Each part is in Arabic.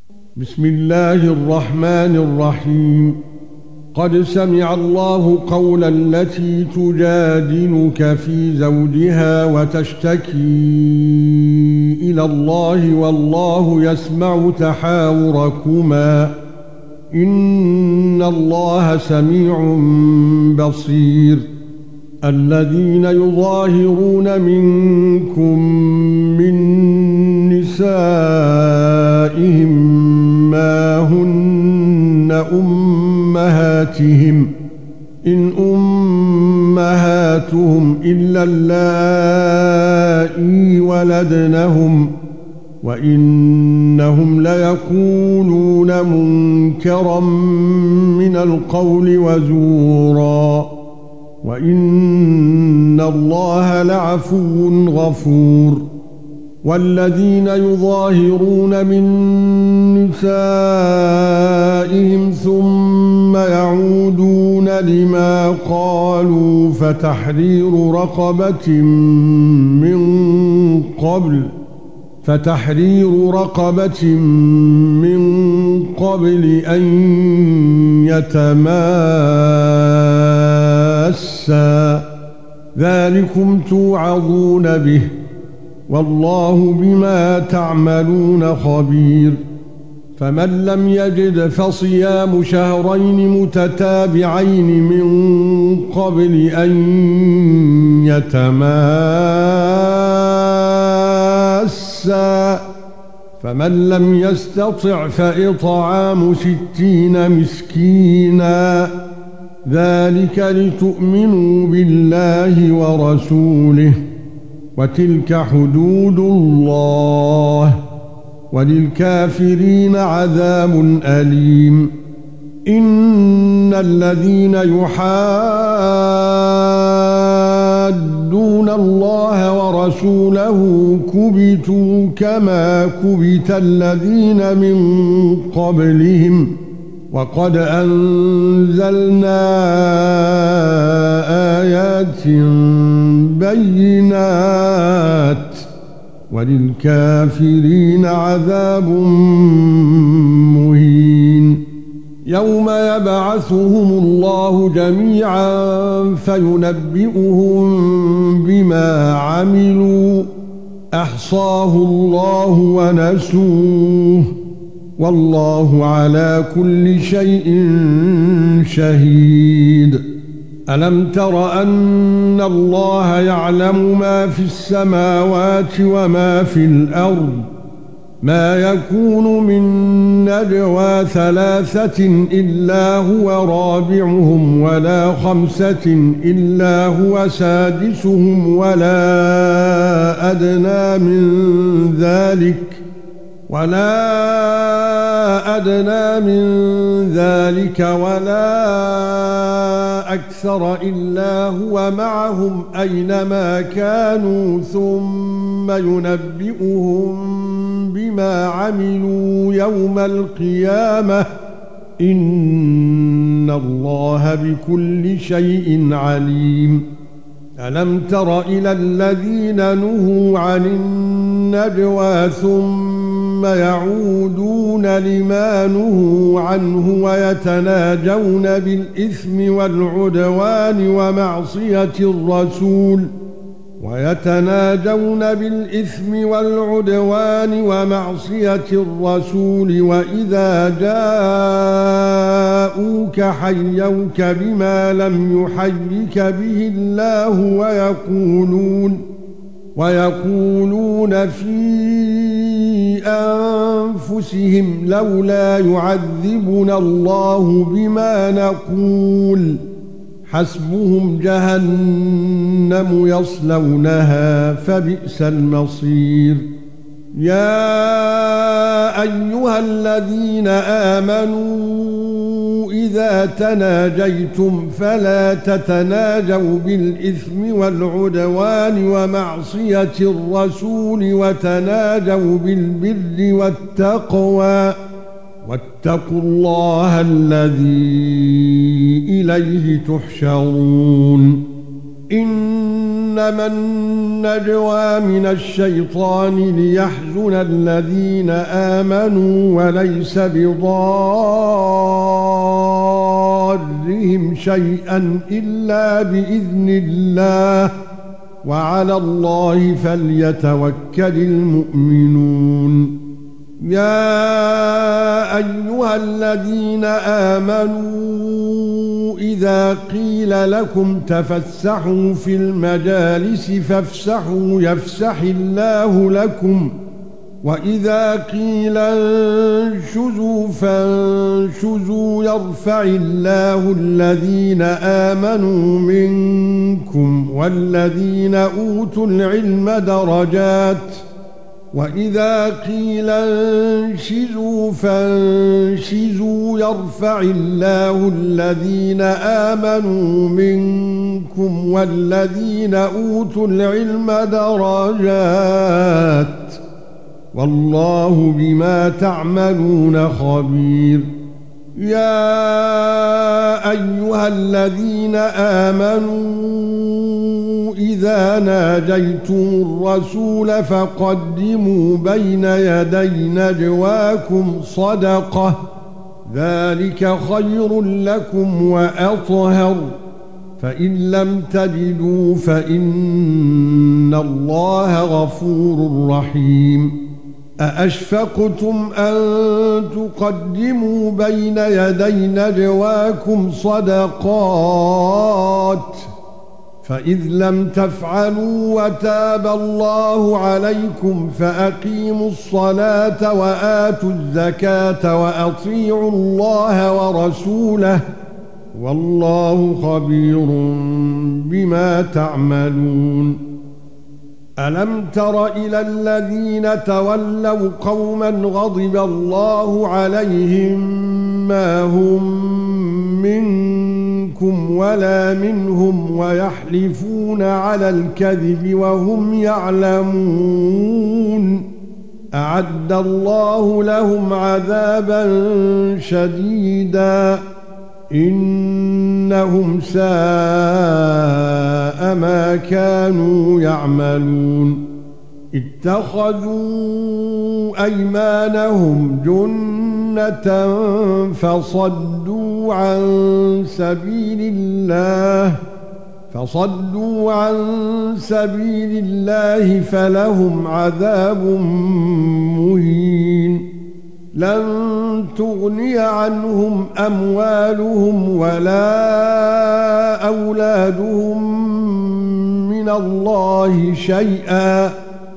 بسم الله الرحمن الرحيم. قد سمع الله قول التي تجادلك في زوجها وتشتكي إلى الله والله يسمع تحاوركما إن الله سميع بصير. الذين يظاهرون منكم من نسائهم ما هن أمهاتهم إن أمهاتهم إلا اللائي ولدنهم وإنهم ليقولون منكرا من القول وزورا وإن الله لعفو غفور. والذين يظاهرون من نسائهم ثم يعودون لما قالوا فتحرير رقبة من قبل أن يتماسا ذلكم توعظون به والله بما تعملون خبير. فمن لم يجد فصيام شهرين متتابعين من قبل أن يتماسا فمن لم يستطع فإطعام 60 مسكينا ذلك لتؤمنوا بالله ورسوله وتلك حدود الله وللكافرين عذاب أليم. إن الذين يحادون الله ورسوله كبتوا كما كبت الذين من قبلهم وقد أنزلنا آيات بينات وللكافرين عذاب مهين. يوم يبعثهم الله جميعا فينبئهم بما عملوا أحصاه الله ونسوه والله على كل شيء شهيد. ألم تر أن الله يعلم ما في السماوات وما في الأرض ما يكون من نجوى 3 إلا هو رابعهم ولا 5 إلا هو سادسهم ولا أدنى من ذلك ولا أكثر إلا هو معهم أينما كانوا ثم ينبئهم بما عملوا يوم القيامة إن الله بكل شيء عليم. ألم تر إلى الذين نهوا عن النجوى ثم يعودون لما نهوا عنه ويتناجون بالإثم والعدوان ومعصية الرسول وإذا جاءوك حيوك بما لم يحيك به الله ويقولون في أنفسهم لولا يعذبنا الله بما نقول حسبهم جهنم يصلونها فبئس المصير. يا أيها الذين آمنوا إذا تناجيتم فلا تتناجوا بالإثم والعدوان ومعصية الرسول وتناجوا بالبر والتقوى واتقوا الله الذي إليه تحشرون. إنما النجوى من الشيطان ليحزن الذين آمنوا وليس بضارهم شيئا إلا بإذن الله وعلى الله فليتوكل المؤمنون يا ايها الذين امنوا اذا قيل لكم تفسحوا في المجالس فافسحوا يفسح الله لكم واذا قيل انشزوا فانشزوا يرفع الله الذين امنوا منكم والذين اوتوا العلم درجات وَإِذَا قِيلَ انشِزُوا فانشزوا يَرْفَعِ اللَّهُ الَّذِينَ آمَنُوا مِنكُمْ وَالَّذِينَ أُوتُوا الْعِلْمَ دَرَجَاتٍ وَاللَّهُ بِمَا تَعْمَلُونَ خَبِيرٌ يَا أَيُّهَا الَّذِينَ آمَنُوا إِذَا نَاجَيْتُمُ الرَّسُولَ فَقَدِّمُوا بَيْنَ يَدَيْ نَجْوَاكُمْ صَدَقَةً ذَلِكَ خَيْرٌ لَكُمْ وَأَطْهَرُ فَإِن لَّمْ تَجِدُوا فَإِنَّ اللَّهَ غَفُورٌ رَّحِيمٌ أَأَشْفَقْتُمْ أَن تُقَدِّمُوا بَيْنَ يَدَيْ نَجْوَاكُمْ صَدَقَاتٍ فَإِذْ لَمْ تَفْعَلُوا وَتَابَ اللَّهُ عَلَيْكُمْ فَأَقِيمُوا الصَّلَاةَ وَآتُوا الزَّكَاةَ وَأَطِيعُوا اللَّهَ وَرَسُولَهُ وَاللَّهُ خَبِيرٌ بِمَا تَعْمَلُونَ أَلَمْ تَرَ إِلَى الَّذِينَ تَوَلَّوْا قَوْمًا غَضِبَ اللَّهُ عَلَيْهِمْ مَا هُمْ مِنكُمْ وَلَا مِنْهُمْ وَيَحْلِفُونَ عَلَى الْكَذِبِ وَهُمْ يَعْلَمُونَ أَعَدَّ اللَّهُ لَهُمْ عَذَابًا شَدِيدًا إِنَّهُمْ سَاءَ مَا كَانُوا يَعْمَلُونَ اتَّخَذُوا أَيْمَانَهُمْ جُنَّةً فَصَدُّوا عَن سَبِيلِ اللَّهِ فَلَهُمْ عَذَابٌ مُهِينٌ لَن تُغْنِيَ عَنْهُمْ أَمْوَالُهُمْ وَلَا أَوْلَادُهُمْ مِنَ اللَّهِ شَيْئًا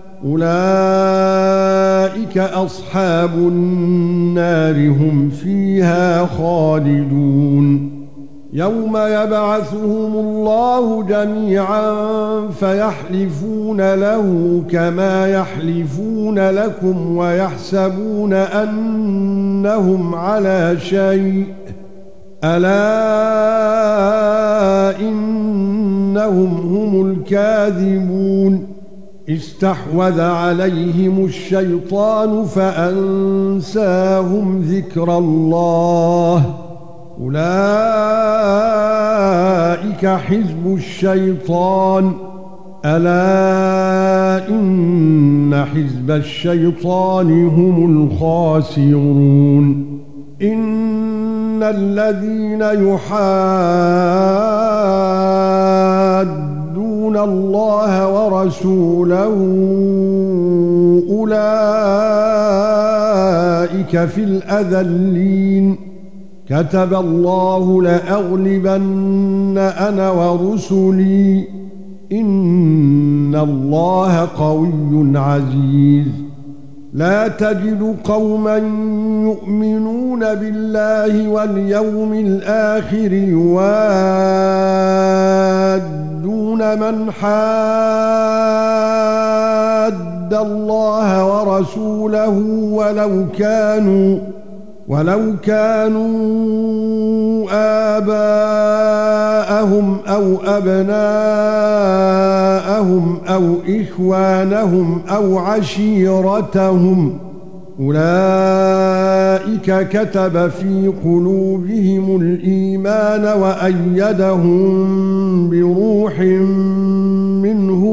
أُولَئِكَ أَصْحَابُ النَّارِ هُمْ فِيهَا خَالِدُونَ يَوْمَ يَبْعَثُهُمُ اللَّهُ جَمِيعًا فَيَحْلِفُونَ لَهُ كَمَا يَحْلِفُونَ لَكُمْ وَيَحْسَبُونَ أَنَّهُمْ عَلَى شَيْءٍ أَلَا إِنَّهُمْ هُمُ الْكَاذِبُونَ استحوذ عليهم الشيطان فأنساهم ذكر الله أولئك حزب الشيطان ألا إن حزب الشيطان هم الخاسرون إن الذين يحادون الله ورسوله أولئك في الأذلين كتب الله لأغلبن أنا ورسلي إن الله قوي عزيز لا تجد قوما يؤمنون بالله واليوم الآخر يوادون من حاد الله ورسوله ولو كانوا آباءهم أو أبناءهم أو إخوانهم أو عشيرتهم أولئك أولئك كتب في قلوبهم الإيمان وأيدهم بروح منه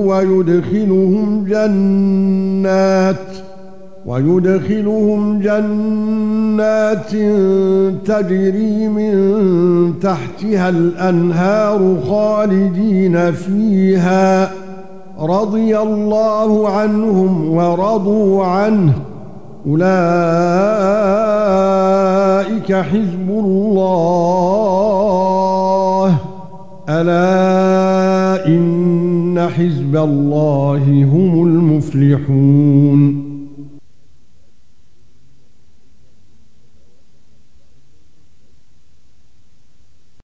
ويدخلهم جنات تجري من تحتها الأنهار خالدين فيها رضي الله عنهم ورضوا عنه أولئك حزب الله ألا إن حزب الله هم المفلحون